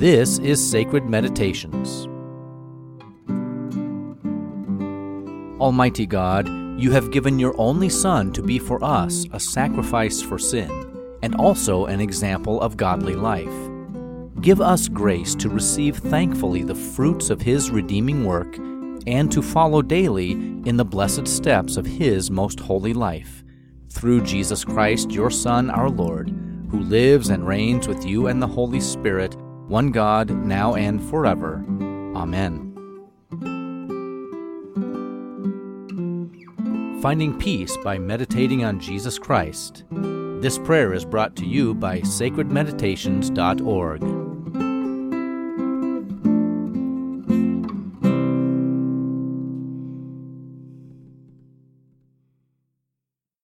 This is Sacred Meditations. Almighty God, you have given your only Son to be for us a sacrifice for sin, and also an example of godly life. Give us grace to receive thankfully the fruits of His redeeming work, and to follow daily in the blessed steps of His most holy life. Through Jesus Christ, your Son, our Lord, who lives and reigns with you and the Holy Spirit, one God, now and forever. Amen. Finding peace by meditating on Jesus Christ. This prayer is brought to you by sacredmeditations.org.